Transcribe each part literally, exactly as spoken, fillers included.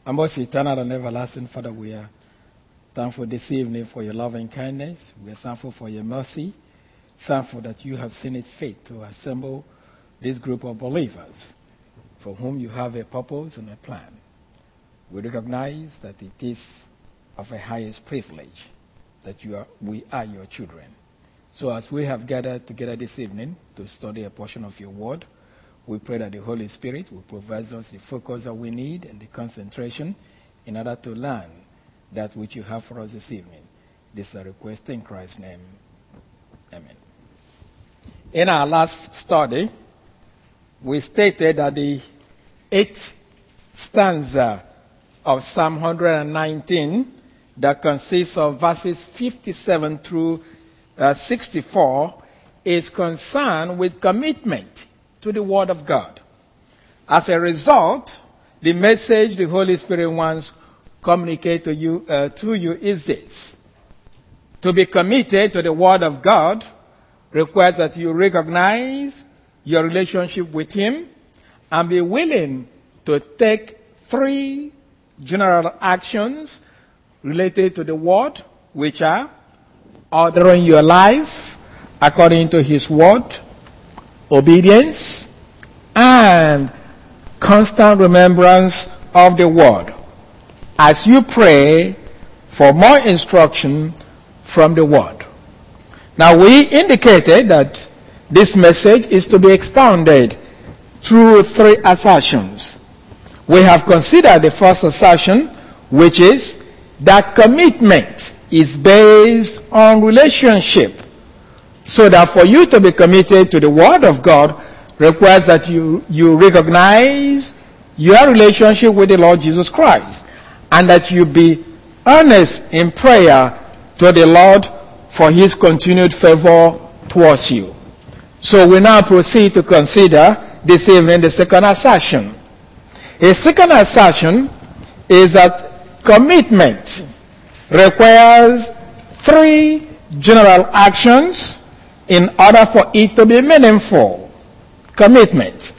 Our most eternal and everlasting Father, we are thankful this evening for your loving kindness. We are thankful for your mercy. Thankful that you have seen it fit to assemble this group of believers for whom you have a purpose and a plan. We recognize that it is of the highest privilege that you are, we are your children. So as we have gathered together this evening to study a portion of your word, we pray that the Holy Spirit will provide us the focus that we need and the concentration in order to learn that which you have for us this evening. This is a request in Christ's name. Amen. In our last study, we stated that the eighth stanza of Psalm one hundred nineteen that consists of verses fifty-seven through uh, sixty-four is concerned with commitment to the Word of God. As a result, the message the Holy Spirit wants to communicate to you, uh, to you is this. To be committed to the Word of God requires that you recognize your relationship with Him and be willing to take three general actions related to the Word, which are ordering your life according to His Word, obedience, and constant remembrance of the Word as you pray for more instruction from the Word. Now, we indicated that this message is to be expounded through three assertions. We have considered the first assertion, which is that commitment is based on relationship. So that for you to be committed to the Word of God requires that you, you recognize your relationship with the Lord Jesus Christ and that you be earnest in prayer to the Lord for His continued favor towards you. So we now proceed to consider this evening the second assertion. A second assertion is that commitment requires three general actions in order for it to be meaningful. Commitment.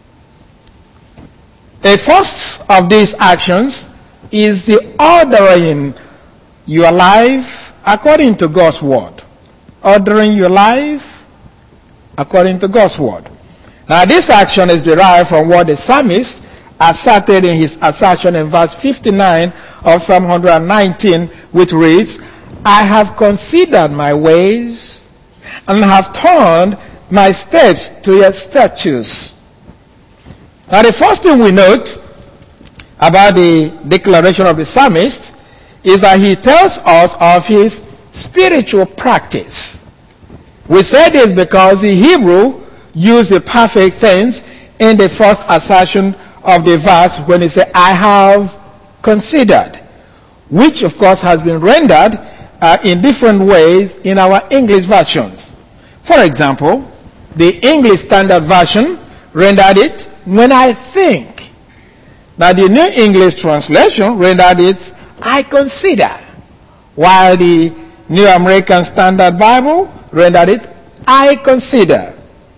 A first of these actions is the ordering your life according to God's Word. Ordering your life according to God's Word. Now this action is derived from what the psalmist asserted in his assertion in verse fifty-nine of Psalm one hundred nineteen, which reads, I have considered my ways and have turned my steps to your statutes. Now the first thing we note about the declaration of the psalmist is that he tells us of his spiritual practice. We say this because the Hebrew used the perfect tense in the first assertion of the verse when he said, I have considered, which of course has been rendered uh, in different ways in our English versions. For example, the English Standard Version rendered it, when I think. Now the New English Translation rendered it, I consider. While the New American Standard Bible rendered it, I consider.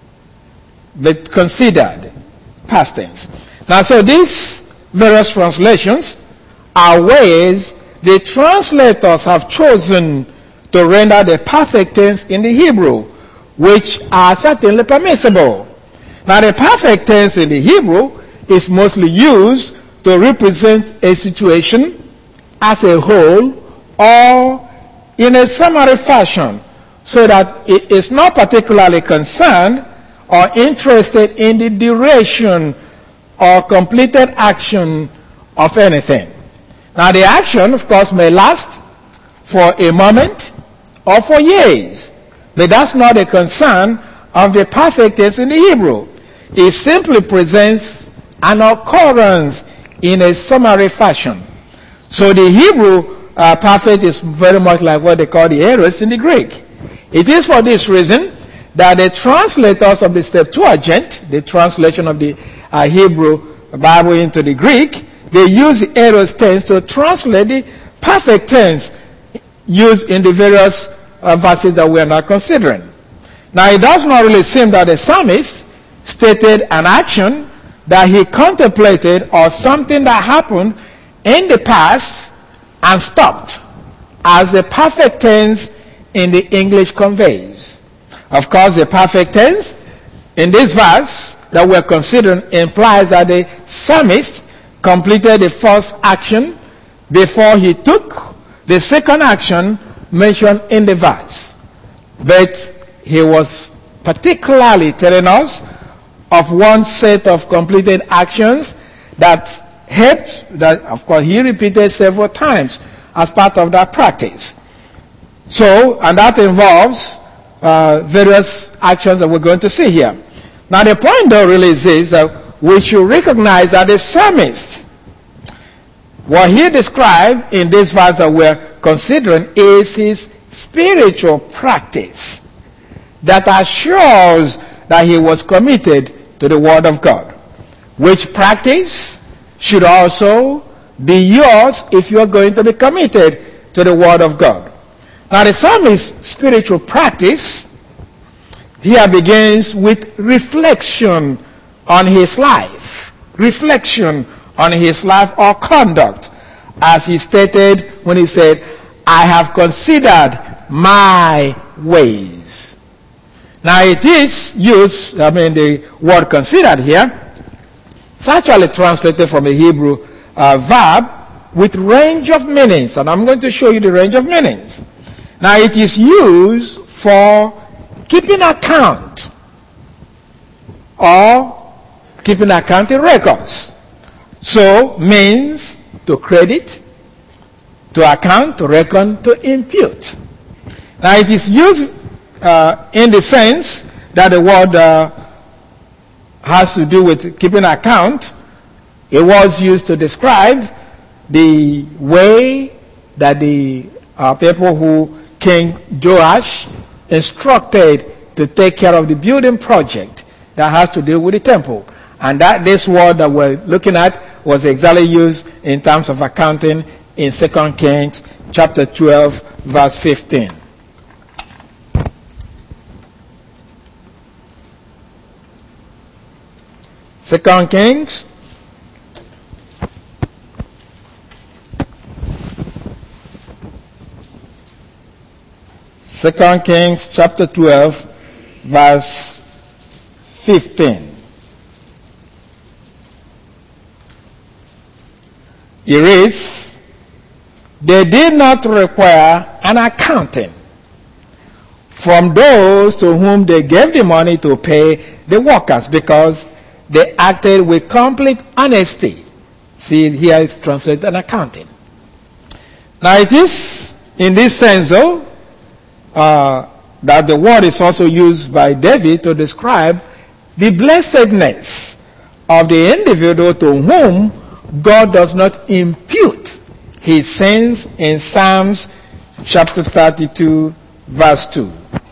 But considered, past tense. Now so these various translations are ways the translators have chosen to render the perfect tense in the Hebrew, which are certainly permissible. Now the perfect tense in the Hebrew is mostly used to represent a situation as a whole or in a summary fashion, so that it is not particularly concerned or interested in the duration or completed action of anything. Now the action, of course, may last for a moment or for years. But that's not a concern of the perfect tense in the Hebrew. It simply presents an occurrence in a summary fashion. So the Hebrew uh, perfect is very much like what they call the aorist in the Greek. It is for this reason that the translators of the Septuagint, the translation of the uh, Hebrew Bible into the Greek, they use the aorist tense to translate the perfect tense used in the various Uh, verses that we are not considering. Now it does not really seem that the psalmist stated an action that he contemplated or something that happened in the past and stopped, as the perfect tense in the English conveys. Of course, the perfect tense in this verse that we're considering implies that the psalmist completed the first action before he took the second action mentioned in the verse. But he was particularly telling us of one set of completed actions that helped, that of course he repeated several times as part of that practice. So, and that involves uh, various actions that we're going to see here. Now the point though really is this, that we should recognize that the psalmist, what he described in this verse that we're considering, is his spiritual practice that assures that he was committed to the Word of God, which practice should also be yours if you're going to be committed to the Word of God. Now the psalmist's spiritual practice here begins with reflection on his life. Reflection on his life or conduct, as he stated when he said, I have considered my ways. Now it is used, I mean the word considered here, it's actually translated from a Hebrew uh, verb with range of meanings, and I'm going to show you the range of meanings. Now it is used for keeping account or keeping accounting records. So means to credit, to account, to reckon, to impute. Now it is used uh, in the sense that the word uh, has to do with keeping account. It was used to describe the way that the uh, people who King Joash instructed to take care of the building project that has to do with the temple. And that this word that we're looking at was exactly used in terms of accounting in Second Kings chapter twelve, verse fifteen. Second Kings Second Kings chapter twelve, verse fifteen. It reads, they did not require an accounting from those to whom they gave the money to pay the workers, because they acted with complete honesty. See, here it's translated an accounting. Now it is in this sense, though, uh, that the word is also used by David to describe the blessedness of the individual to whom God does not impute his sins in Psalms chapter thirty-two, verse two.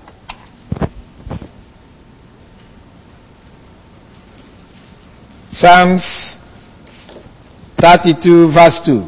Psalms thirty-two, verse two.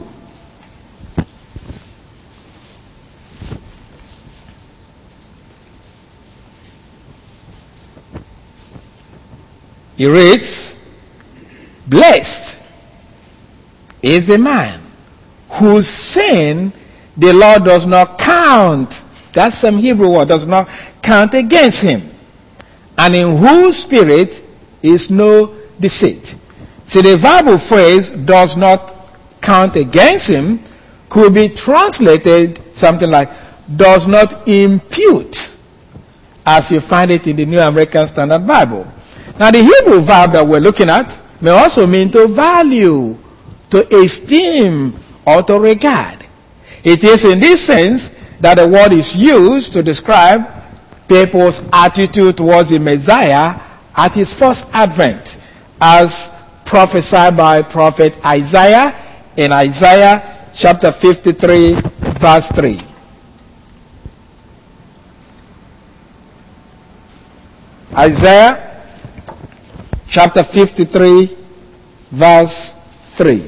It reads, blessed is the man whose sin the Lord does not count. That's some Hebrew word, does not count against him. And in whose spirit is no deceit. See, the verbal phrase does not count against him could be translated something like does not impute, as you find it in the New American Standard Bible. Now the Hebrew verb that we're looking at may also mean to value, to esteem, or to regard. It is in this sense that the word is used to describe people's attitude towards the Messiah at his first advent, as prophesied by prophet Isaiah in Isaiah chapter fifty-three, verse three. Isaiah chapter fifty-three, verse three.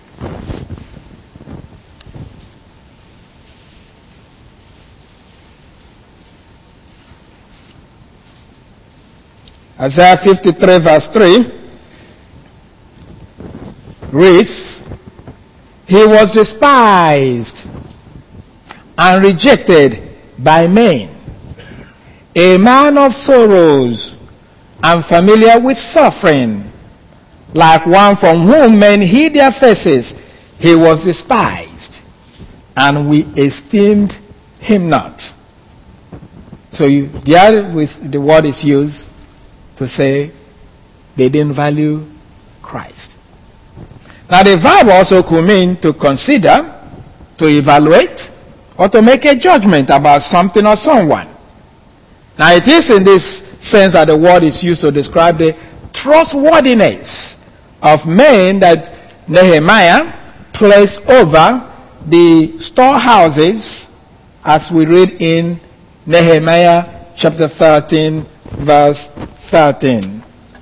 Isaiah fifty-three, verse three reads, He was despised and rejected by men, a man of sorrows and familiar with suffering, like one from whom men hid their faces. He was despised, and we esteemed him not. So you, there the word is used to say they didn't value Christ. Now the verb also could mean to consider, to evaluate, or to make a judgment about something or someone. Now it is in this sense that the word is used to describe the trustworthiness of men that Nehemiah placed over the storehouses, as we read in Nehemiah chapter thirteen, verse thirteen.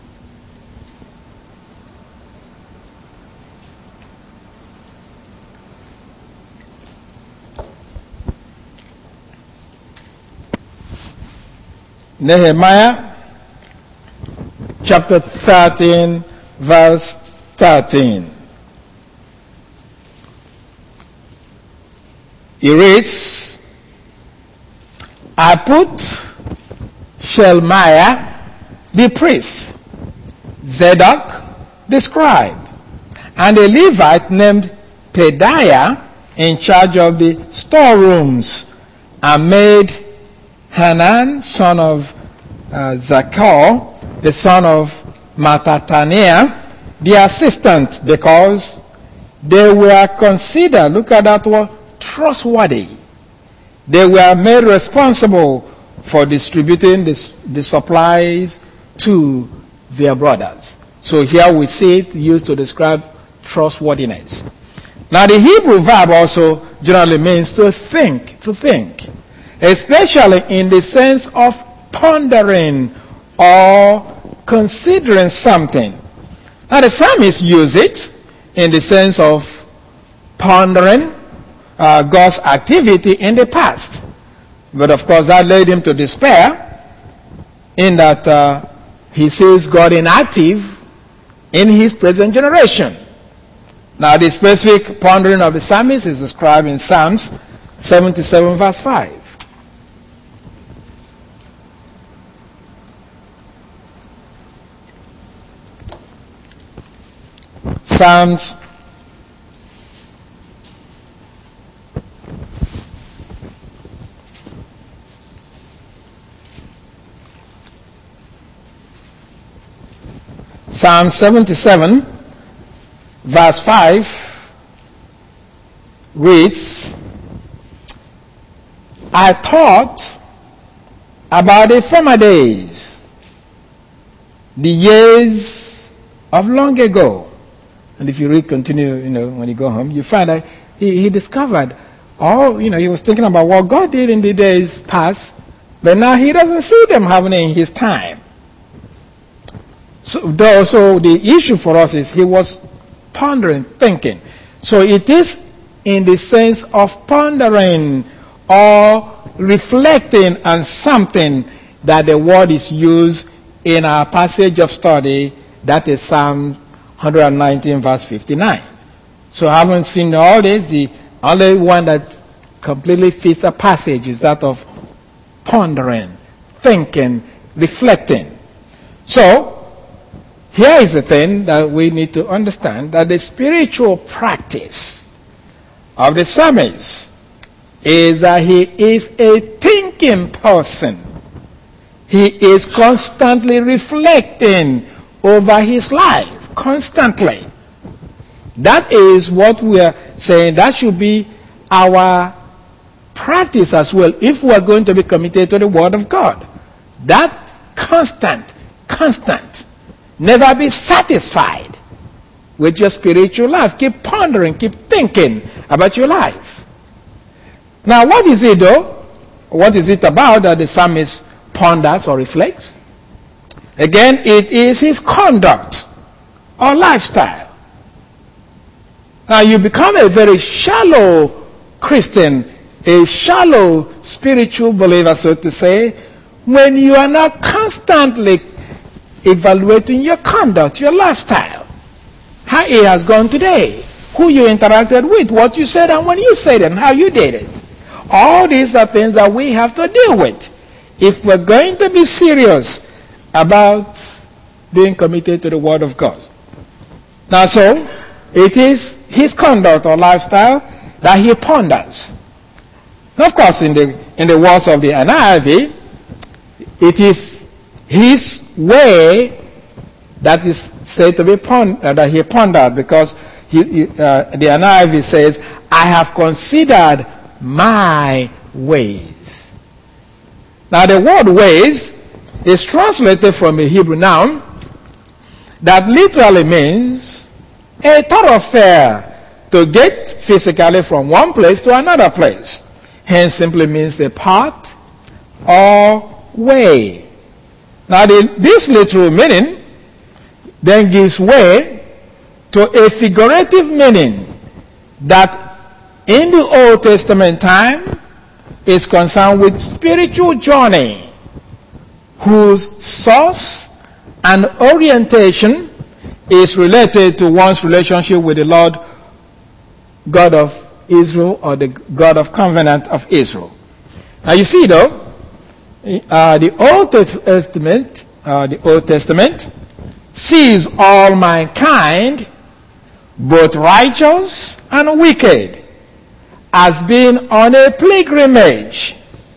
Nehemiah chapter thirteen, verse thirteen. He reads, I put Shelmiah the priest, Zadok the scribe, and a Levite named Pedaiah in charge of the storerooms, and made Hanan, son of uh, Zakur, the son of Mattataniah, the assistant, because they were considered, look at that word, trustworthy. They were made responsible for distributing the, the supplies to their brothers. So here we see it used to describe trustworthiness. Now the Hebrew verb also generally means to think, to think, especially in the sense of pondering or considering something. Now the psalmist use it in the sense of pondering uh, God's activity in the past. But of course that led him to despair, in that uh, he sees God inactive in his present generation. Now the specific pondering of the psalmist is described in Psalms seventy-seven, verse five. Psalms Psalm seventy-seven, verse five reads, I thought about the former days, the years of long ago. And if you read, continue, you know, when you go home, you find that he, he discovered all, you know, he was thinking about what God did in the days past, but now he doesn't see them happening in his time. So, though, so the issue for us is he was pondering, thinking. So it is in the sense of pondering or reflecting on something that the word is used in our passage of study, that is Psalm one nineteen, verse fifty-nine. So I haven't seen all this. The only one that completely fits a passage is that of pondering, thinking, reflecting. So here is the thing that we need to understand, that the spiritual practice of the psalmist is that he is a thinking person. He is constantly reflecting over his life. Constantly. That is what we are saying. That should be our practice as well, if we are going to be committed to the Word of God. That constant, constant. Never be satisfied with your spiritual life. Keep pondering, keep thinking about your life. Now, what is it though? What is it about that the psalmist ponders or reflects? Again, it is his conduct or lifestyle. Now you become a very shallow Christian, a shallow spiritual believer, so to say, when you are not constantly evaluating your conduct, your lifestyle, how it has gone today, who you interacted with, what you said and when you said it, and how you did it. All these are things that we have to deal with if we're going to be serious about being committed to the Word of God. Now, so, it is his conduct or lifestyle that he ponders. Now, of course, in the, in the words of the N I V, it is his way that is said to be pond- uh, that he pondered, because he, he, uh, the N I V says, I have considered my ways. Now, the word ways is translated from a Hebrew noun that literally means a thoroughfare to get physically from one place to another place. Hence simply means a path or way. Now the, this literal meaning then gives way to a figurative meaning that in the Old Testament time is concerned with spiritual journey whose source and orientation is related to one's relationship with the Lord God of Israel, or the God of Covenant of Israel. Now you see though, uh, the Old Testament, uh, the Old Testament sees all mankind, both righteous and wicked, as being on a pilgrimage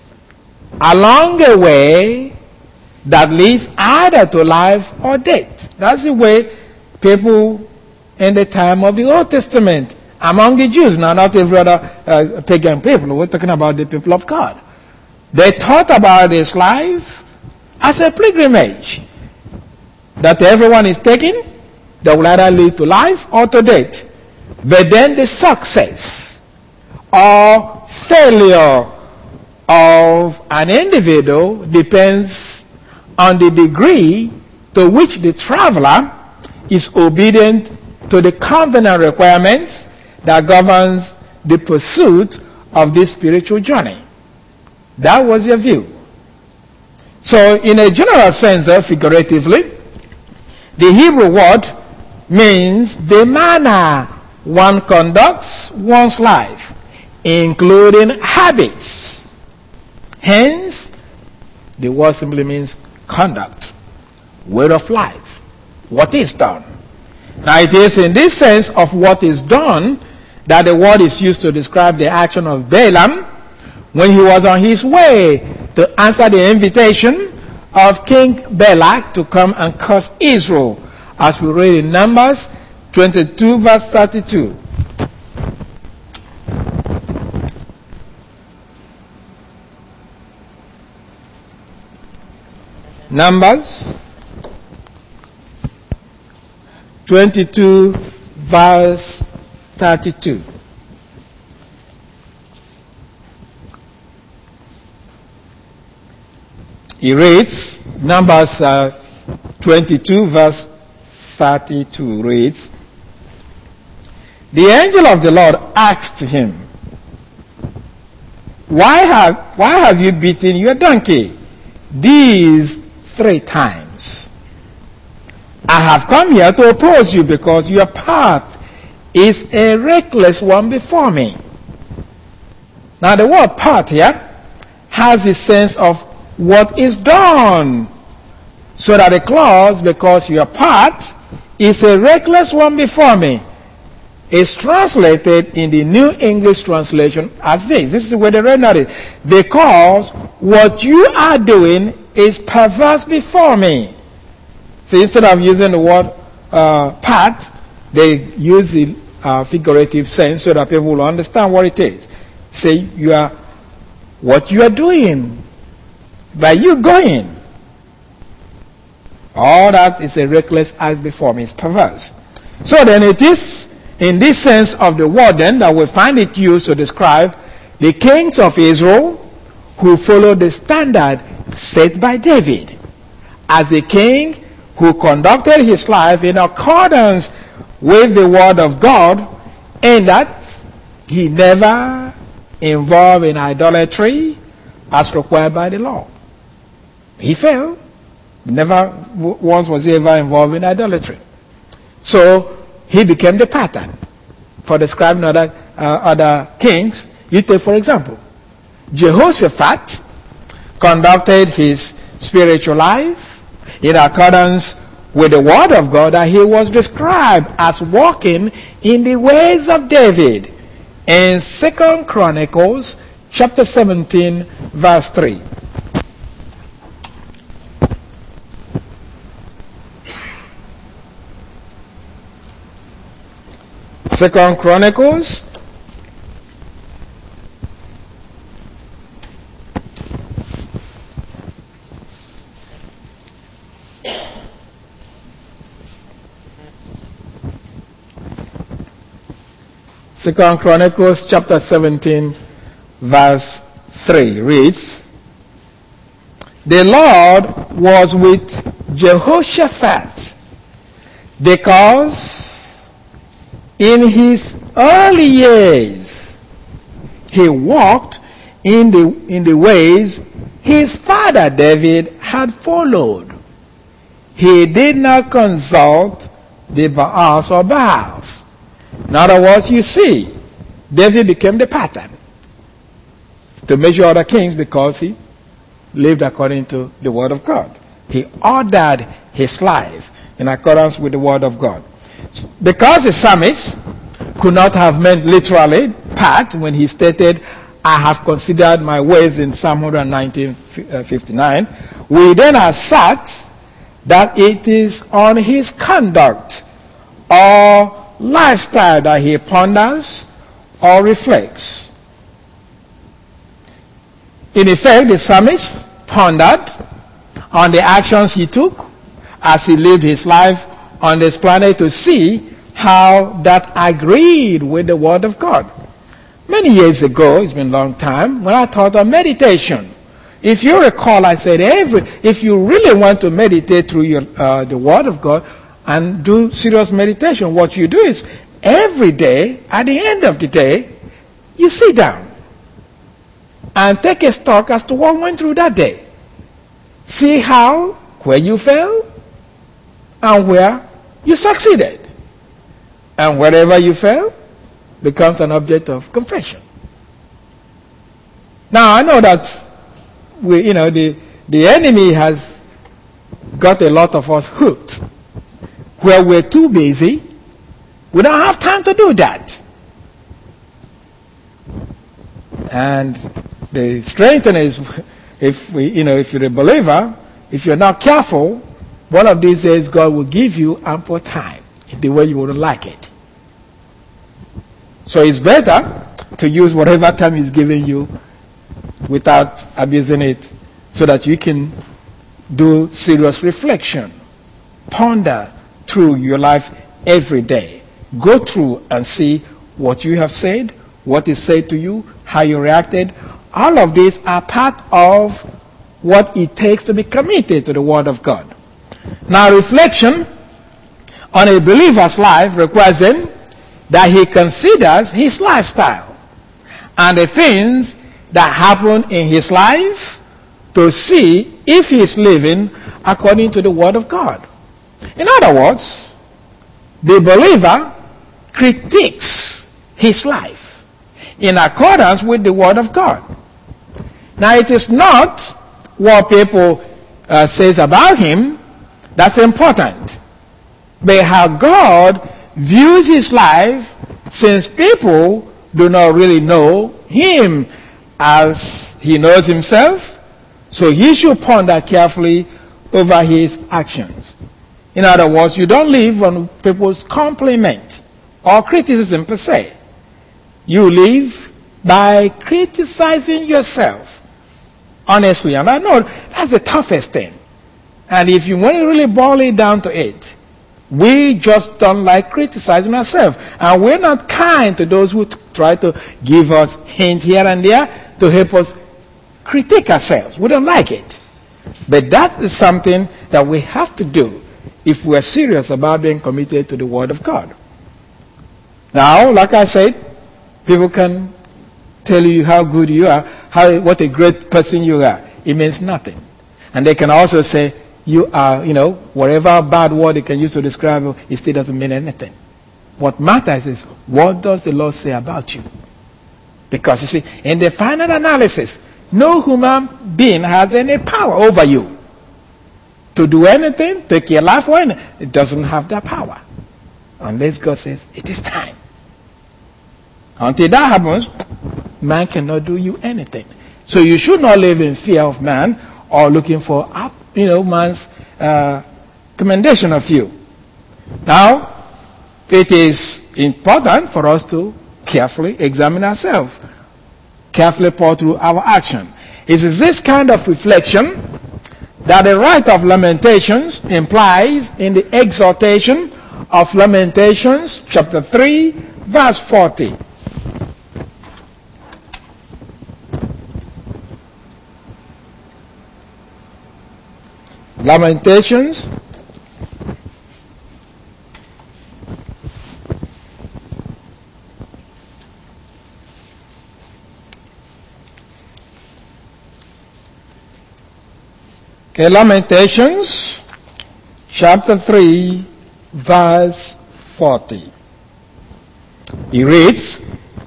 along a way that leads either to life or death. That's the way people in the time of the Old Testament, among the Jews, now not every other uh, pagan people, we're talking about the people of God, they thought about this life as a pilgrimage that everyone is taking that will either lead to life or to death. But then the success or failure of an individual depends on the degree to which the traveler is obedient to the covenant requirements that governs the pursuit of this spiritual journey. That was your view. So in a general sense, uh, figuratively, the Hebrew word means the manner one conducts one's life, including habits. Hence, the word simply means conduct, way of life, what is done. Now it is in this sense of what is done that the word is used to describe the action of Balaam when he was on his way to answer the invitation of King Balak to come and curse Israel, as we read in Numbers twenty-two verse thirty-two. Numbers twenty-two verse thirty-two. He reads, Numbers uh, twenty-two verse thirty-two reads, the angel of the Lord asked him, why have, why have you beaten your donkey these three times? I have come here to oppose you because your path is a reckless one before me. Now the word path here has a sense of what is done. So that the clause, because your path is a reckless one before me, is translated in the New English translation as this. This is the way they render it. Because what you are doing is perverse before me. So instead of using the word uh, path, they use the uh, figurative sense so that people will understand what it is. Say you are, what you are doing, by you going, all that is a reckless act before me. It's perverse. So then it is in this sense of the word then that we find it used to describe the kings of Israel who followed the standard set by David as a king who conducted his life in accordance with the word of God, in that he never involved in idolatry as required by the law. He failed. Never once was he ever involved in idolatry. So he became the pattern. for describing other, uh, other kings. You take, for example, Jehoshaphat conducted his spiritual life in accordance with the word of God, that he was described as walking in the ways of David in Second Chronicles chapter seventeen, verse three. Second Chronicles Second Chronicles chapter seventeen, verse three reads, "The Lord was with Jehoshaphat, because in his early years he walked in the in the ways his father David had followed. He did not consult the Baals or Baals." In other words, you see, David became the pattern to measure other kings because he lived according to the word of God. He ordered his life in accordance with the word of God. Because the psalmist could not have meant literally packed when he stated, "I have considered my ways" in Psalm one nineteen fifty-nine, we then assert that it is on his conduct or lifestyle that he ponders or reflects. In effect, the psalmist pondered on the actions he took as he lived his life on this planet to see how that agreed with the word of God. Many years ago, it's been a long time, when I taught on meditation, if you recall, I said, every if you really want to meditate through your, uh, the word of God and do serious meditation, what you do is every day, at the end of the day, you sit down and take a stock as to what went through that day. See how, where you failed and where you succeeded. And wherever you fail becomes an object of confession. Now, I know that we, you know, the, the enemy has got a lot of us hooked, where we're too busy. We don't have time to do that. And the strange thing is, if we, you know, if you're a believer, if you're not careful, one of these days God will give you ample time in the way you wouldn't like it. So it's better to use whatever time He's giving you without abusing it, so that you can do serious reflection, ponder through your life every day. Go through and see what you have said, what is said to you, how you reacted. All of these are part of what it takes to be committed to the Word of God. Now, reflection on a believer's life requires him that he considers his lifestyle and the things that happen in his life to see if he is living according to the Word of God. In other words, the believer critiques his life in accordance with the Word of God. Now, it is not what people uh, says about him that's important, but how God views his life, since people do not really know him as he knows himself. So he should ponder carefully over his actions. In other words, you don't live on people's compliment or criticism per se. You live by criticizing yourself honestly. And I know that's the toughest thing. And if you want to really boil it down to it, we just don't like criticizing ourselves. And we're not kind to those who t- try to give us hints here and there to help us critique ourselves. We don't like it. But that is something that we have to do if we're serious about being committed to the Word of God. Now, like I said, people can tell you how good you are, how what a great person you are. It means nothing. And they can also say, you are, you know, whatever bad word they can use to describe you, it still doesn't mean anything. What matters is, what does the Lord say about you? Because you see, in the final analysis, no human being has any power over you to do anything, take your life or anything. It doesn't have that power. Unless God says, it is time. Until that happens, man cannot do you anything. So you should not live in fear of man or looking for, you know, man's uh, commendation of you. Now, it is important for us to carefully examine ourselves, carefully pour through our action. It is this kind of reflection that the right of Lamentations implies in the exhortation of Lamentations chapter three, verse forty. Lamentations Okay, Lamentations chapter three, verse forty. He reads,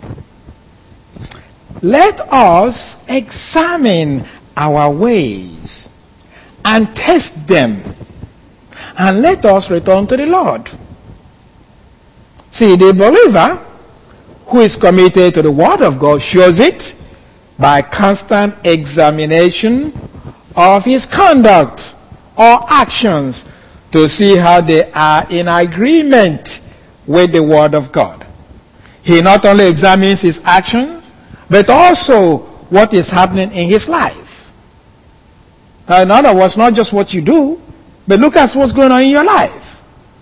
"Let us examine our ways and test them, and let us return to the Lord." See, the believer who is committed to the Word of God shows it by constant examination of his conduct or actions to see how they are in agreement with the Word of God. He not only examines his actions, but also what is happening in his life. Now, in other words, not just what you do, but look at what's going on in your life.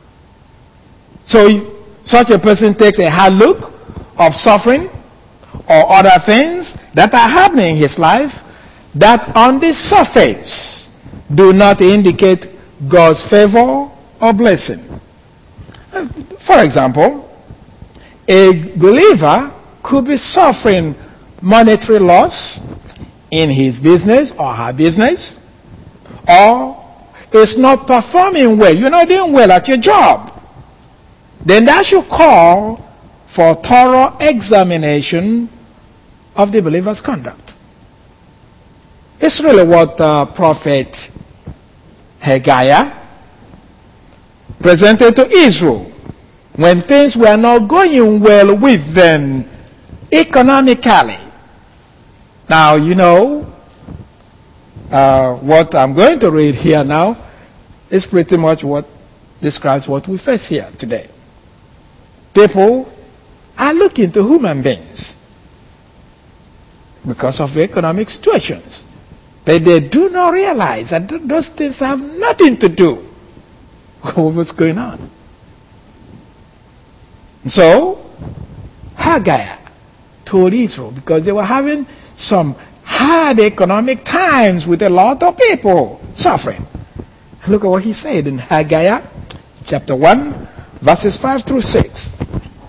So, such a person takes a hard look of suffering or other things that are happening in his life that on the surface do not indicate God's favor or blessing. For example, a believer could be suffering monetary loss in his business or her business, or is not performing well. You're not doing well at your job. Then that should call for thorough examination of the believer's conduct. It's really what uh, Prophet Haggai presented to Israel when things were not going well with them economically. Now, you know, uh, what I'm going to read here now is pretty much what describes what we face here today. People are looking to human beings because of the economic situations. But they do not realize that those things have nothing to do with what's going on. So, Haggai told Israel, because they were having some hard economic times with a lot of people suffering. Look at what he said in Haggai chapter one, verses five through six.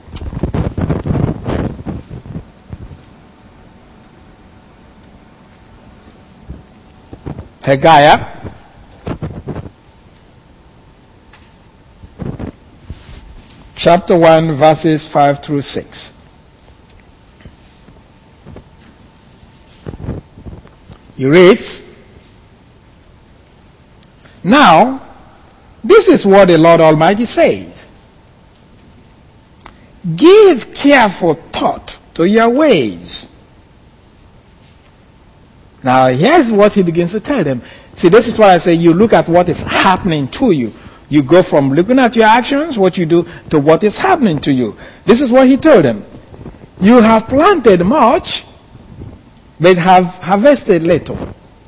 Haggai chapter one, verses five through six. He reads, "Now, this is what the Lord Almighty says. Give careful thought to your ways." Now, here's what he begins to tell them. See, this is why I say you look at what is happening to you. You go from looking at your actions, what you do, to what is happening to you. This is what he told them. You have planted much, but have harvested little.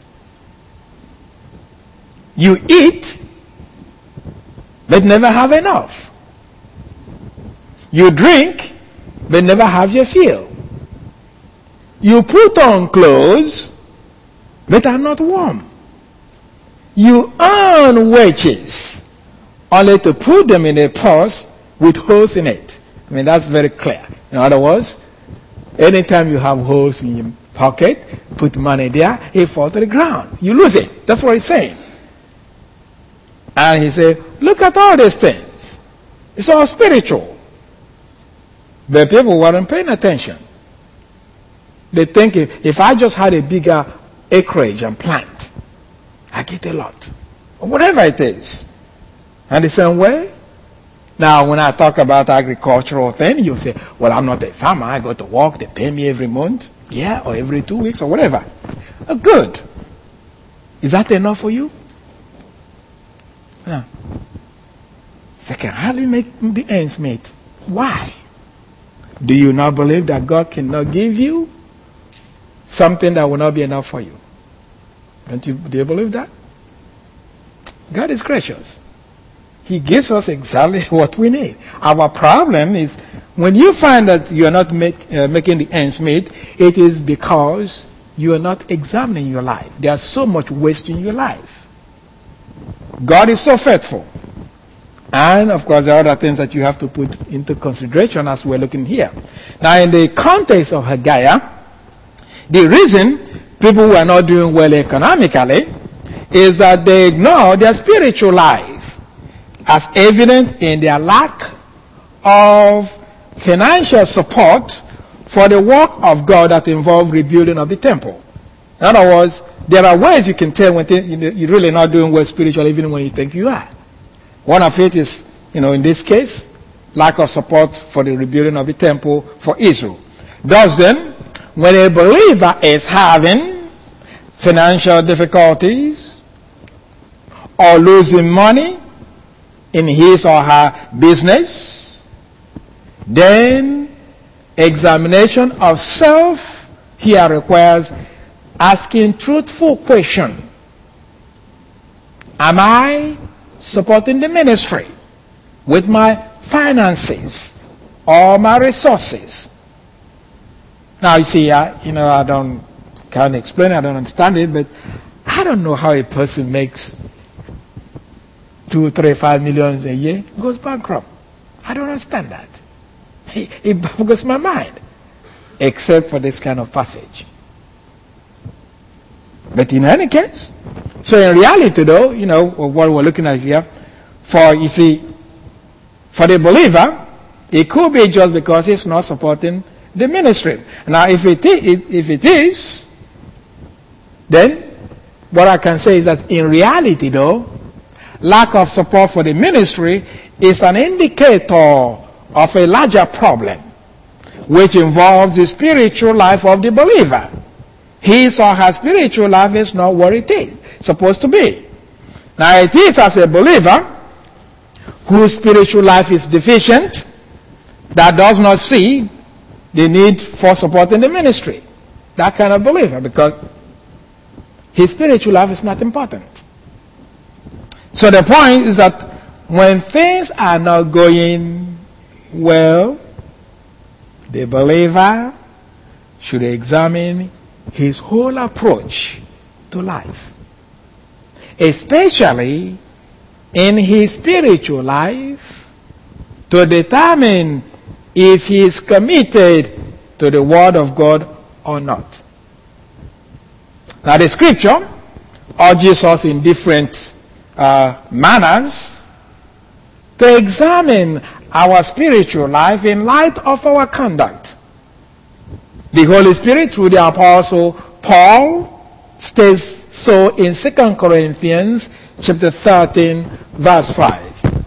You eat, but never have enough. You drink, but never have your fill. You put on clothes, but are not warm. You earn wages, only to put them in a purse with holes in it. I mean, that's very clear. In other words, anytime you have holes in your pocket, put money there, it falls to the ground. You lose it. That's what he's saying. And he said, look at all these things. It's all spiritual. But people weren't paying attention. They think if, if I just had a bigger acreage and plant, I get a lot. Or whatever it is. And the same way, now when I talk about agricultural thing, you say, well, I'm not a farmer. I go to work. They pay me every month. Yeah, or every two weeks or whatever. Oh, good. Is that enough for you? No. So I can hardly make the ends meet. Why? Do you not believe that God cannot give you something that will not be enough for you? Don't you, do you believe that? God is gracious. He gives us exactly what we need. Our problem is when you find that you are not make, uh, making the ends meet, it is because you are not examining your life. There's so much waste in your life. God is so faithful. And, of course, there are other things that you have to put into consideration as we're looking here. Now, in the context of Haggai, the reason people who are not doing well economically is that they ignore their spiritual life, as evident in their lack of financial support for the work of God that involves rebuilding of the temple. In other words, there are ways you can tell when you're really not doing well spiritually, even when you think you are. One of it is, you know, in this case, lack of support for the rebuilding of the temple for Israel. Thus then, when a believer is having financial difficulties or losing money in his or her business, then examination of self here requires asking truthful question. Am I supporting the ministry with my finances or my resources? Now, you see, I, you know, I don't, can't explain, I don't understand it, but I don't know how a person makes two, three, five million a year, goes bankrupt. I don't understand that. It, it boggles my mind, except for this kind of passage. But in any case, so in reality though, you know, what we're looking at here, for, you see, for the believer, it could be just because he's not supporting the ministry. Now, if it is, if it is, then what I can say is that in reality though, lack of support for the ministry is an indicator of a larger problem, which involves the spiritual life of the believer. His or her spiritual life is not what it is supposed to be. Now, it is as a believer whose spiritual life is deficient that does not see the need for supporting the ministry. That kind of believer, because his spiritual life is not important. So the point is that when things are not going well, the believer should examine his whole approach to life, especially in his spiritual life, to determine if he is committed to the Word of God or not. Now, the Scripture urges us in different uh, manners to examine our spiritual life in light of our conduct. The Holy Spirit, through the Apostle Paul, states so in Second Corinthians chapter thirteen, verse five.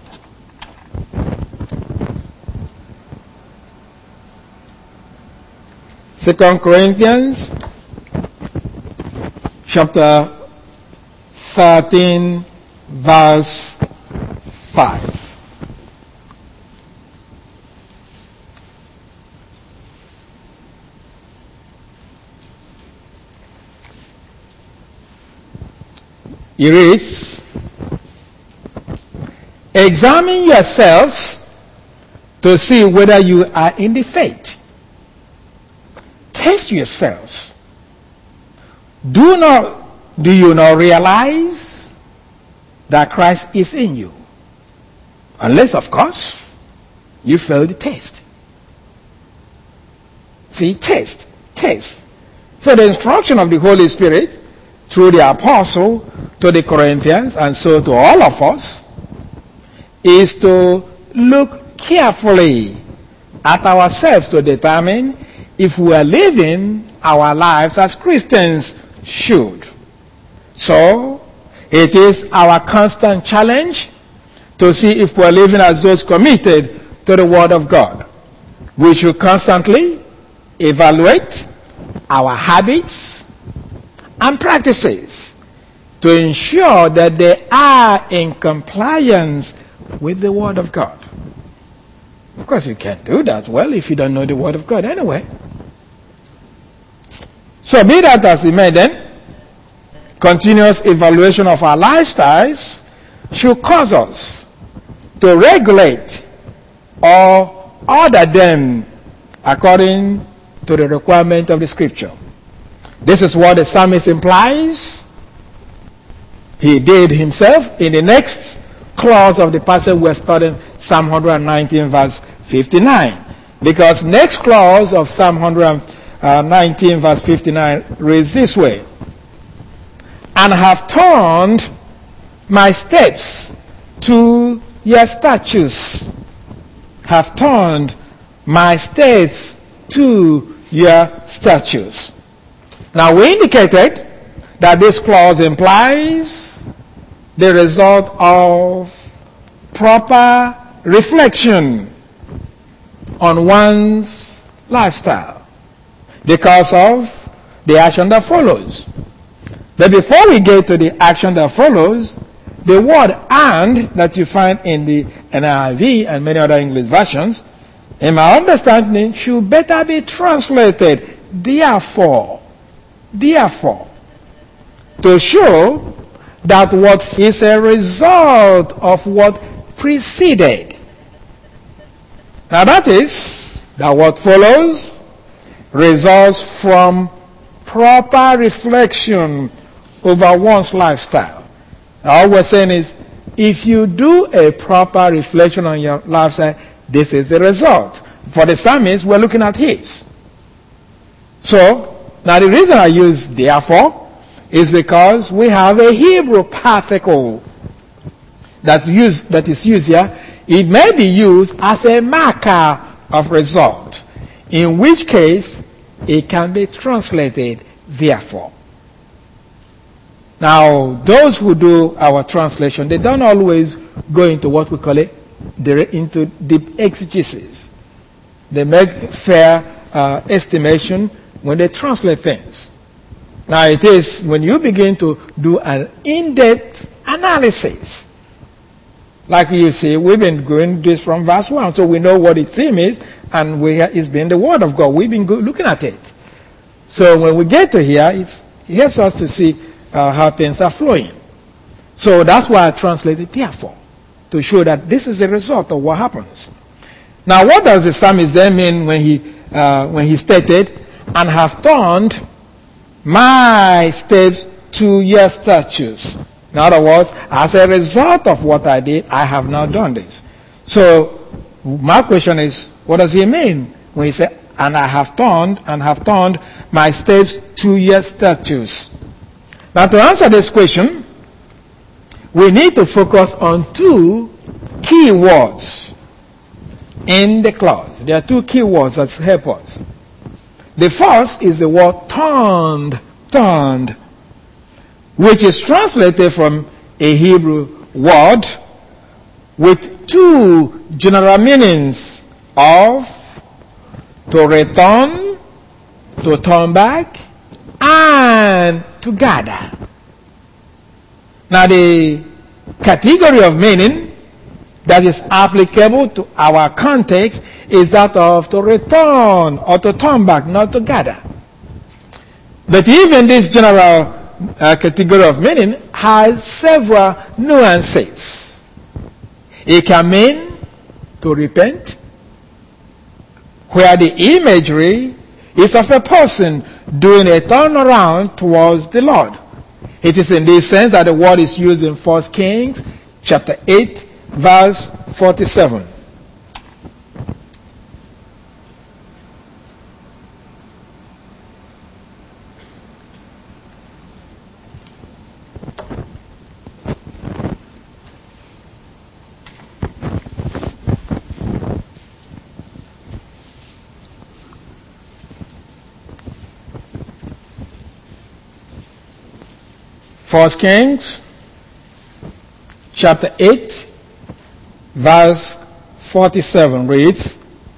Second Corinthians chapter thirteen, verse five. He reads, examine yourselves to see whether you are in the faith. Test yourselves. Do not, do you not realize that Christ is in you? Unless, of course, you fail the test. See, test, test. So the instruction of the Holy Spirit through the apostle to the Corinthians, and so to all of us, is to look carefully at ourselves to determine if we are living our lives as Christians should. So, it is our constant challenge to see if we are living as those committed to the Word of God. We should constantly evaluate our habits and practices to ensure that they are in compliance with the Word of God. Of course, you can't do that well if you don't know the Word of God anyway. So be that as it may then, continuous evaluation of our lifestyles should cause us to regulate or order them according to the requirement of the Scripture. This is what the psalmist implies. He did himself in the next clause of the passage we're studying, Psalm one nineteen, verse fifty-nine. Because next clause of Psalm one nineteen, verse fifty-nine reads this way: and have turned my steps to your statutes. Have turned my steps to your statutes. Now we indicated that this clause implies the result of proper reflection on one's lifestyle because of the action that follows. But before we get to the action that follows, the word "and" that you find in the N I V and many other English versions, in my understanding, should better be translated therefore. Therefore. To show that what is a result of what preceded. Now that is, that what follows results from proper reflection over one's lifestyle. All we're saying is, if you do a proper reflection on your lifestyle, this is the result. For the psalmist, we're looking at his. So, now the reason I use therefore is because we have a Hebrew particle that, use, that is used here. It may be used as a marker of result, in which case it can be translated therefore. Now, those who do our translation, they don't always go into what we call it, they're into deep exegesis. They make fair uh, estimation when they translate things. Now it is when you begin to do an in-depth analysis. Like you see, we've been going this from verse one, so we know what the theme is, and we, it's been the Word of God. We've been go, looking at it. So when we get to here, it's, it helps us to see uh, how things are flowing. So that's why I translated therefore, to show that this is a result of what happens. Now what does the psalmist then mean when he, uh, when he stated, and have turned my steps to your statutes? In other words, as a result of what I did, I have now done this. So my question is, what does he mean when he said, and I have turned and have turned my steps to your statutes? Now to answer this question, we need to focus on two key words in the clause. There are two key words that help us. The first is the word turned, turned, which is translated from a Hebrew word with two general meanings of to return, to turn back, and to gather. Now the category of meaning that is applicable to our context is that of to return or to turn back, not to gather. But even this general uh, category of meaning has several nuances. It can mean to repent, where the imagery is of a person doing a turnaround towards the Lord. It is in this sense that the word is used in First Kings chapter eight, verse forty-seven. First Kings chapter eight, verse forty-seven reads,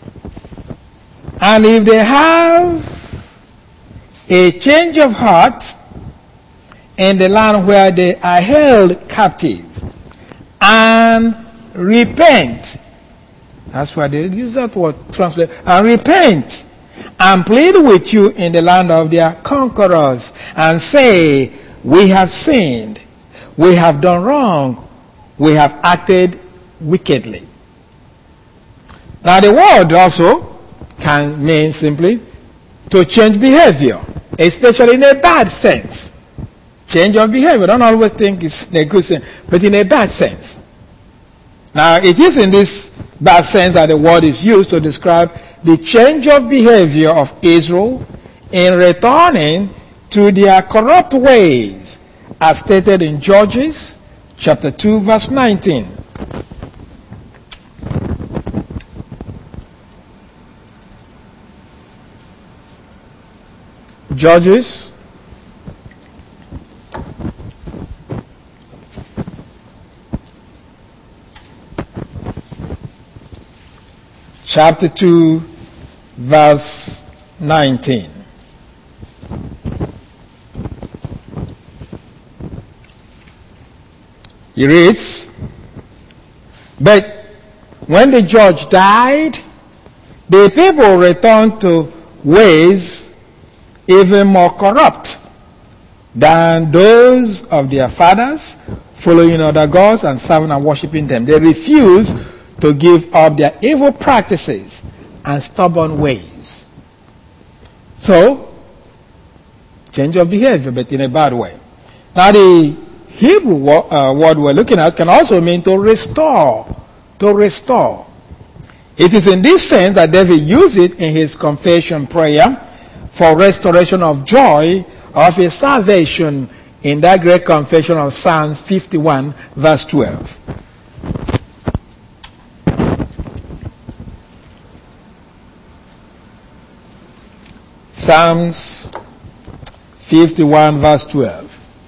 "And if they have a change of heart in the land where they are held captive, and repent," that's why they use that word, translate, "and repent, and plead with you in the land of their conquerors, and say, we have sinned, we have done wrong, we have acted wickedly." Now the word also can mean simply to change behavior, especially in a bad sense. Change of behavior. Don't always think it's in a good sense, but in a bad sense. Now it is in this bad sense that the word is used to describe the change of behavior of Israel in returning to their corrupt ways, as stated in Judges chapter two, verse nineteen. Judges chapter two, verse nineteen. He reads, "But when the judge died, the people returned to ways even more corrupt than those of their fathers, following other gods and serving and worshiping them. They refused to give up their evil practices and stubborn ways." So, change of behavior, but in a bad way. Now the Hebrew word, uh, word we're looking at can also mean to restore, to restore. It is in this sense that David used it in his confession prayer for restoration of joy of his salvation in that great confession of Psalms fifty-one, verse twelve. Psalms fifty-one, verse twelve.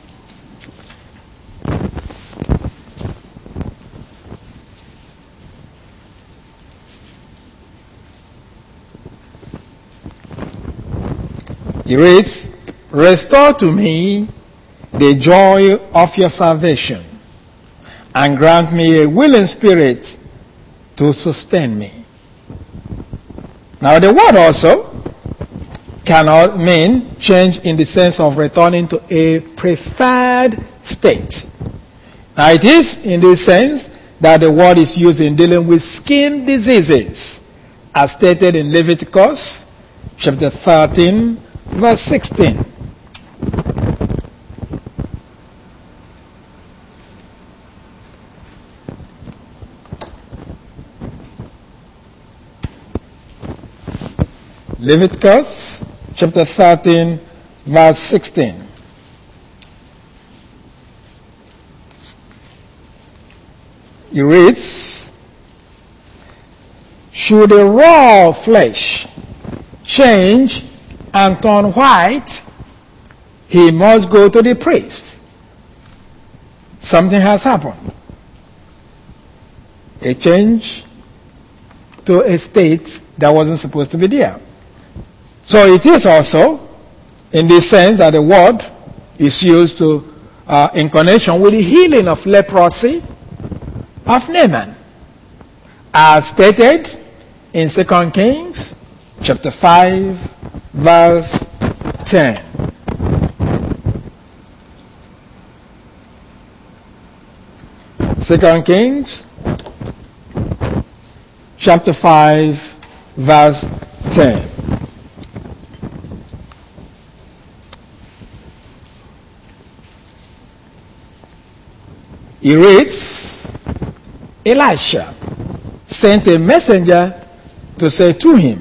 He reads, "Restore to me the joy of your salvation, and grant me a willing spirit to sustain me." Now the word also cannot mean change in the sense of returning to a preferred state. Now it is in this sense that the word is used in dealing with skin diseases, as stated in Leviticus chapter thirteen, verse sixteen. Leviticus chapter thirteen, verse sixteen. He reads, "Should the raw flesh change and turn white, he must go to the priest." Something has happened. A change to a state that wasn't supposed to be there. So it is also in this sense that the word is used to uh, in connection with the healing of leprosy of Naaman, as stated in Second Kings chapter five, verse ten. Second Kings chapter five, verse ten. He reads, "Elisha sent a messenger to say to him,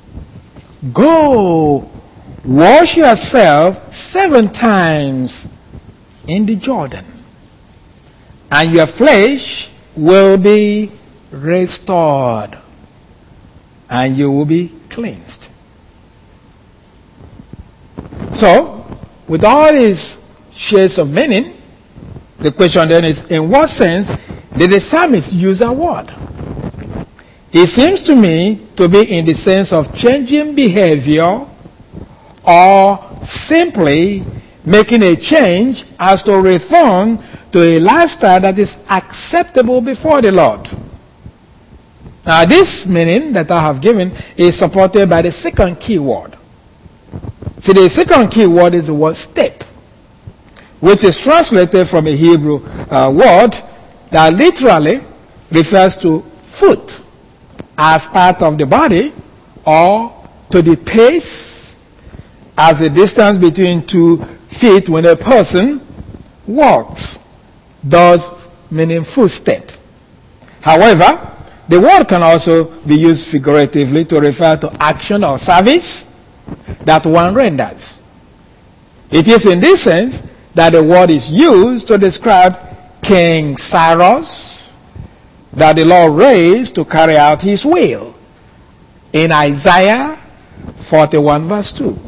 'Go, wash yourself seven times in the Jordan, and your flesh will be restored, and you will be cleansed.'" So, with all his shades of meaning. The question then is, in what sense did the psalmist use a word? It seems to me to be in the sense of changing behavior or simply making a change as to return to a lifestyle that is acceptable before the Lord. Now, this meaning that I have given is supported by the second key word. See, the second key word is the word step, which is translated from a Hebrew uh, word that literally refers to foot as part of the body, or to the pace as the distance between two feet when a person walks, thus meaning footstep. However, the word can also be used figuratively to refer to action or service that one renders. It is in this sense that the word is used to describe King Cyrus that the Lord raised to carry out his will in Isaiah forty-one verse two.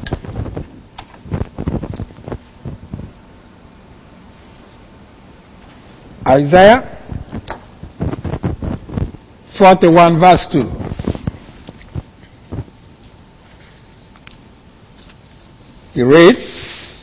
Isaiah forty-one verse two. He reads,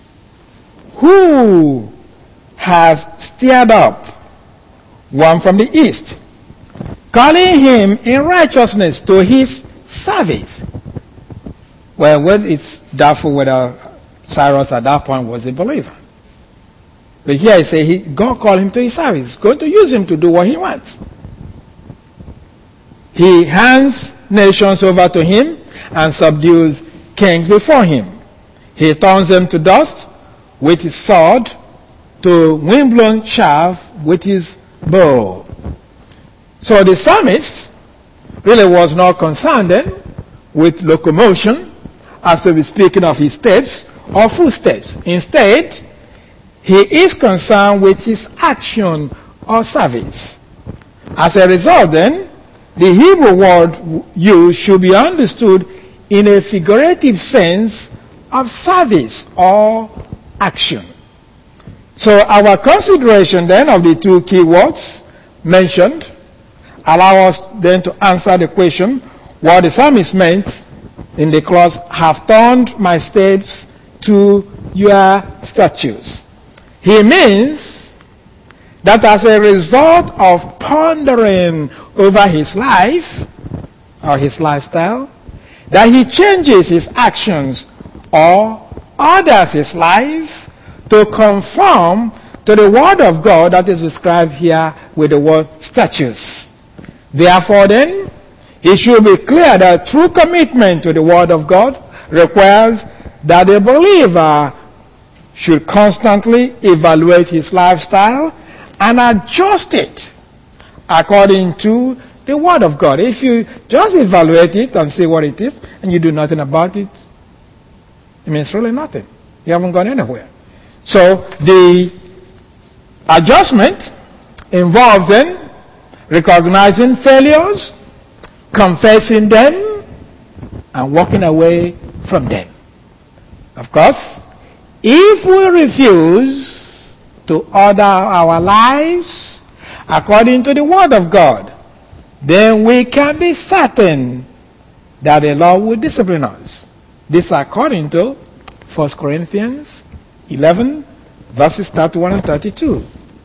"Who has stirred up one from the east, calling him in righteousness to his service?" Well, well, it's doubtful whether Cyrus at that point was a believer. But here I say he, God called him to his service. He's going to use him to do what he wants. He hands nations over to him and subdues kings before him. He turns them to dust with his sword, to windblown chaff with his bow. So the psalmist really was not concerned then with locomotion, after we speaking of his steps or footsteps. Instead, he is concerned with his action or service. As a result then, the Hebrew word used should be understood in a figurative sense of service or action. So our consideration then of the two key words mentioned allow us then to answer the question what the psalmist meant in the clause, "have turned my steps to your statutes." He means that as a result of pondering over his life or his lifestyle, that he changes his actions or orders his life to conform to the word of God that is described here with the word statutes. Therefore then, it should be clear that true commitment to the word of God requires that the believer should constantly evaluate his lifestyle and adjust it according to the word of God. If you just evaluate it and see what it is and you do nothing about it, it means really nothing. You haven't gone anywhere. So the adjustment involves then recognizing failures, confessing them, and walking away from them. Of course, if we refuse to order our lives according to the word of God, then we can be certain that the Lord will discipline us. This according to First Corinthians eleven, verses thirty-one and thirty-two.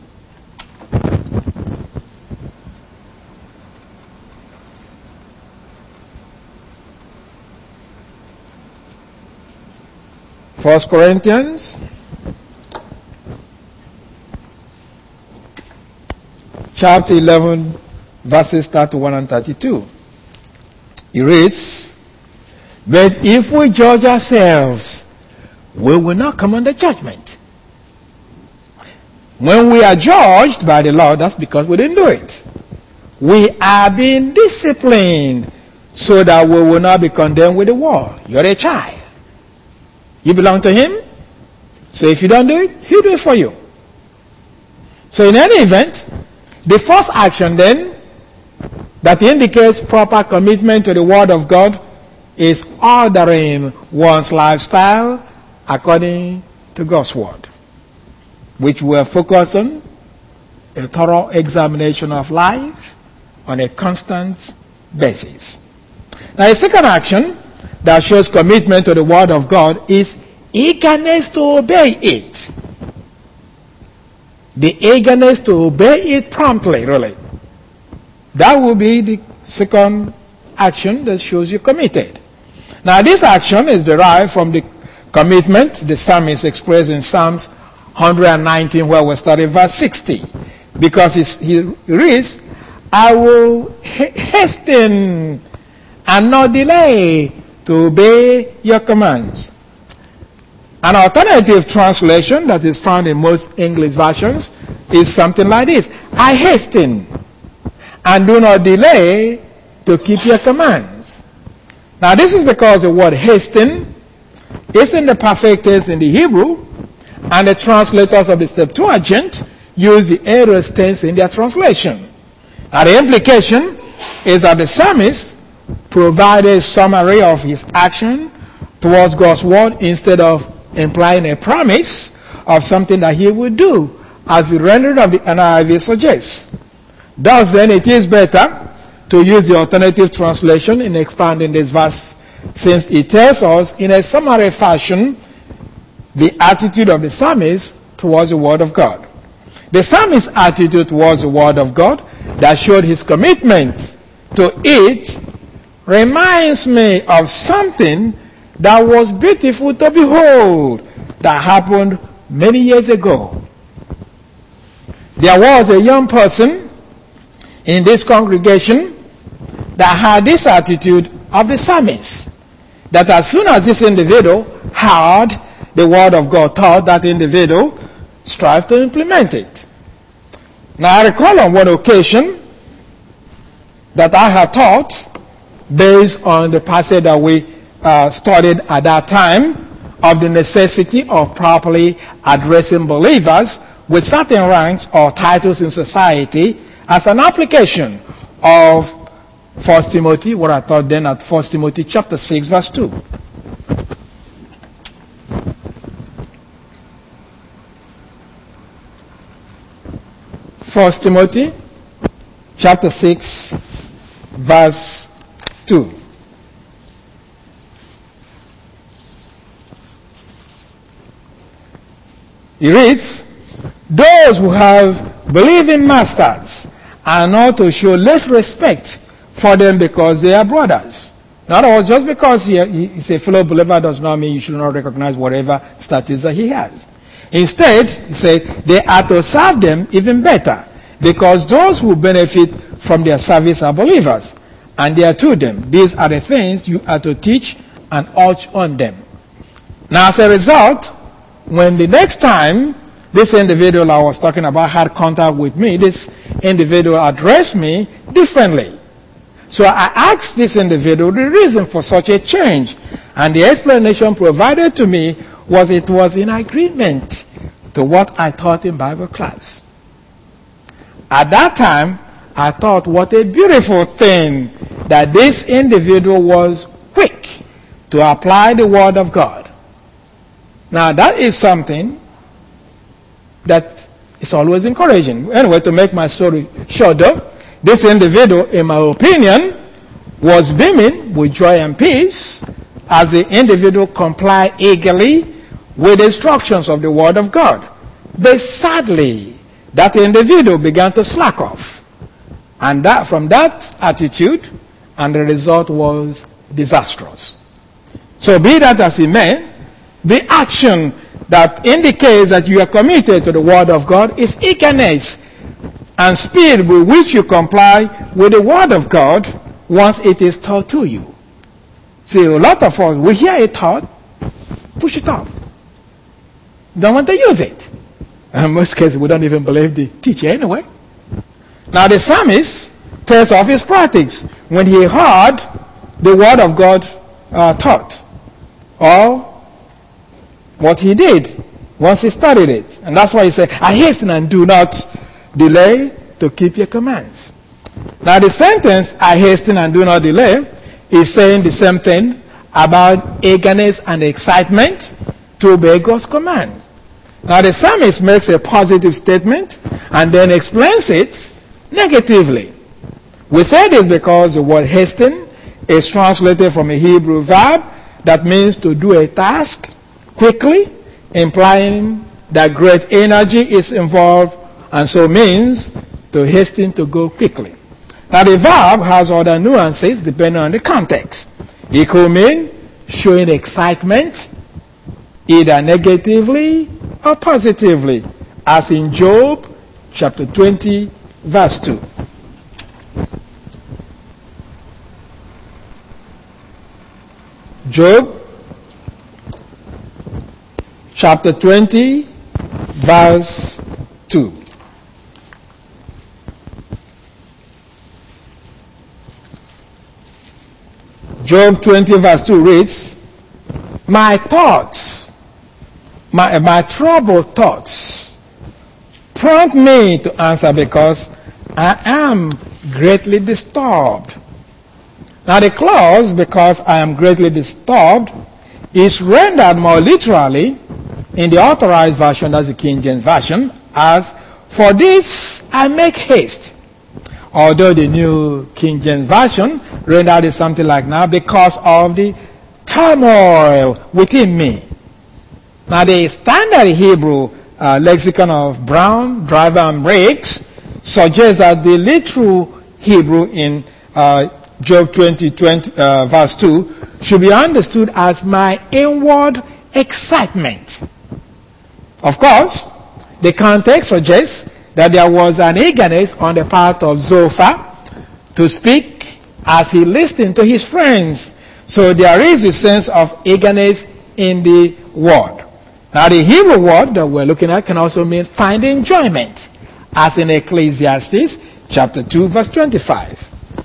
First Corinthians chapter eleven, verses thirty-one and thirty-two. He reads, "But if we judge ourselves, we will not come under judgment. When we are judged by the Lord, that's because we didn't do it. We are being disciplined so that we will not be condemned with the world." You're a child. You belong to him. So if you don't do it, he'll do it for you. So in any event, the first action then that indicates proper commitment to the word of God is ordering one's lifestyle according to God's word, which will focus on a thorough examination of life on a constant basis. Now, a second action that shows commitment to the word of God is eagerness to obey it. The eagerness to obey it promptly, really. That will be the second action that shows you committed. Now, this action is derived from the commitment the psalmist expressed in Psalms one nineteen, where we study verse sixty. Because he reads, I will hasten and not delay to obey your commands. An alternative translation that is found in most English versions is something like this. I hasten and do not delay to keep your commands. Now, this is because the word hasten is in the perfect tense in the Hebrew, and the translators of the Septuagint use the aorist tense in their translation. Now, the implication is that the psalmist provided a summary of his action towards God's word instead of implying a promise of something that he would do, as the rendering of the N I V suggests. Thus, then, it is better to use the alternative translation in expanding this verse, since it tells us in a summary fashion the attitude of the psalmist towards the word of God. The psalmist's attitude towards the word of God that showed his commitment to it reminds me of something that was beautiful to behold that happened many years ago. There was a young person in this congregation that had this attitude of the psalmist, that as soon as this individual heard the word of God taught, that individual strive to implement it. Now, I recall on one occasion that I had taught based on the passage that we uh, studied at that time of the necessity of properly addressing believers with certain ranks or titles in society as an application of First Timothy, what I taught then at First Timothy chapter six, verse two. First Timothy chapter six, verse two. He reads, those who have believing masters are not to show less respect for them because they are brothers. In other words, just because he is a fellow believer does not mean you should not recognize whatever status that he has. Instead, he said, they are to serve them even better, because those who benefit from their service are believers, and they are to them. These are the things you are to teach and urge on them. Now, as a result, when the next time this individual I was talking about had contact with me, this individual addressed me differently. So I asked this individual the reason for such a change, and the explanation provided to me was it was in agreement to what I taught in Bible class. At that time, I thought what a beautiful thing that this individual was quick to apply the word of God. Now, that is something that is always encouraging. Anyway, to make my story shorter, this individual, in my opinion, was beaming with joy and peace as the individual complied eagerly with the instructions of the word of God. But sadly, that individual began to slack off. And that from that attitude, and the result was disastrous. So be that as it may, the action that indicates that you are committed to the word of God is eagerness and speed with which you comply with the word of God once it is taught to you. See, a lot of us, we hear it taught, push it off. Don't want to use it. And in most cases, we don't even believe the teacher anyway. Now, the psalmist tells of his practice when he heard the word of God uh, taught, or what he did once he studied it. And that's why he said, I hasten and do not delay to keep your commands. Now, the sentence, I hasten and do not delay, is saying the same thing about eagerness and excitement to obey God's command. Now the psalmist makes a positive statement and then explains it negatively. We say this because the word hasten is translated from a Hebrew verb that means to do a task quickly, implying that great energy is involved, and so means to hasten to go quickly. Now the verb has other nuances depending on the context. It could mean showing excitement, either negatively or positively, as in Job chapter twenty, verse two. Job chapter twenty, verse two. Job twenty, verse two reads, My thoughts, my, my troubled thoughts, prompt me to answer because I am greatly disturbed. Now the clause, because I am greatly disturbed, is rendered more literally in the Authorized Version, that's the King James Version, as, For this I make haste. Although the New King James Version rendered it something like now, because of the turmoil within me. Now the standard Hebrew uh, lexicon of Brown, Driver, and Briggs suggests that the literal Hebrew in uh, Job twenty, twenty uh, verse two should be understood as my inward excitement. Of course, the context suggests that there was an eagerness on the part of Zophar to speak as he listened to his friends. So there is a sense of eagerness in the word. Now the Hebrew word that we're looking at can also mean find enjoyment, as in Ecclesiastes chapter two, verse twenty-five.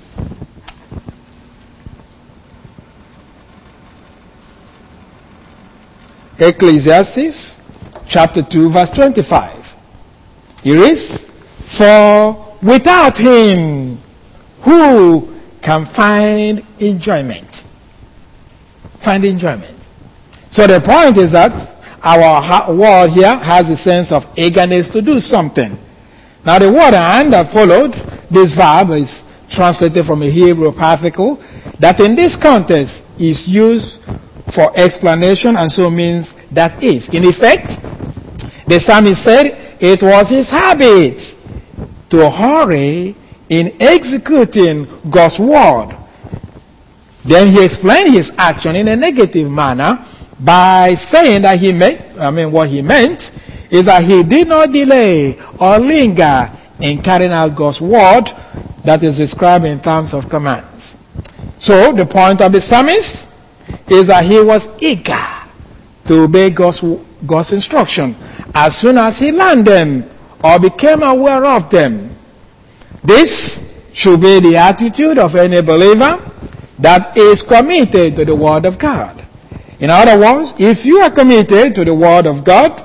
Ecclesiastes chapter two, verse twenty-five. Here is, For without him, who can find enjoyment? Find enjoyment. So the point is that our word here has a sense of eagerness to do something. Now the word and that followed this verb is translated from a Hebrew particle that in this context is used for explanation and so means that is. In effect, the psalmist said it was his habit to hurry in executing God's word. Then he explained his action in a negative manner by saying that he meant, I mean what he meant is that he did not delay or linger in carrying out God's word that is described in terms of commands. So the point of the psalmist is that he was eager to obey God's, God's instruction as soon as he learned them or became aware of them. This should be the attitude of any believer that is committed to the Word of God. In other words, if you are committed to the Word of God,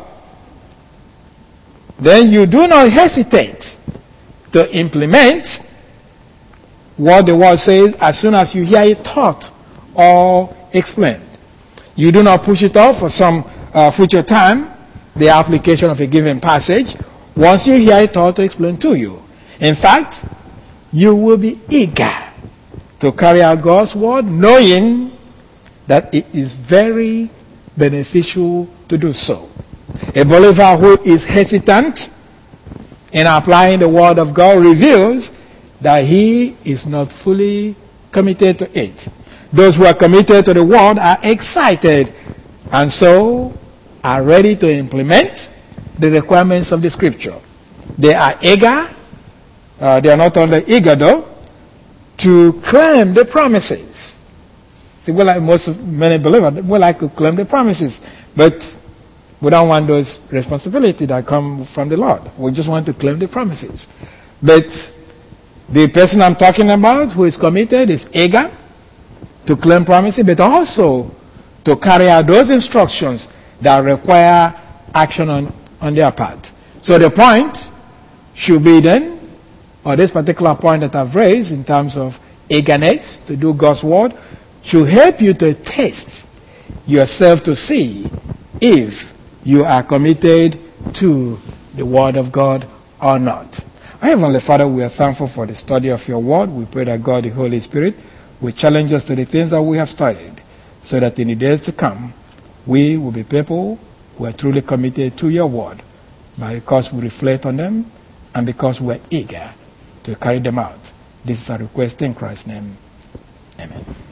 then you do not hesitate to implement what the Word says as soon as you hear it taught or explained. You do not push it off for some uh, future time, the application of a given passage, once you hear it taught or explained to you. In fact, you will be eager to carry out God's word, knowing that it is very beneficial to do so. A believer who is hesitant in applying the word of God reveals that he is not fully committed to it. Those who are committed to the word are excited and so are ready to implement the requirements of the scripture. They are eager, uh, they are not only eager though, to claim the promises. They will like most many believers, they will like to claim the promises, but we don't want those responsibilities that come from the Lord. We just want to claim the promises. But the person I'm talking about who is committed is eager to claim promises, but also to carry out those instructions that require action on, on their part. So the point should be then, or this particular point that I've raised in terms of eagerness to do God's word, should help you to test yourself to see if you are committed to the Word of God or not. Our Heavenly Father, we are thankful for the study of your Word. We pray that God, the Holy Spirit, will challenge us to the things that we have studied, so that in the days to come, we will be people who are truly committed to your Word, because we reflect on them and because we are eager to carry them out. This is our request in Christ's name. Amen.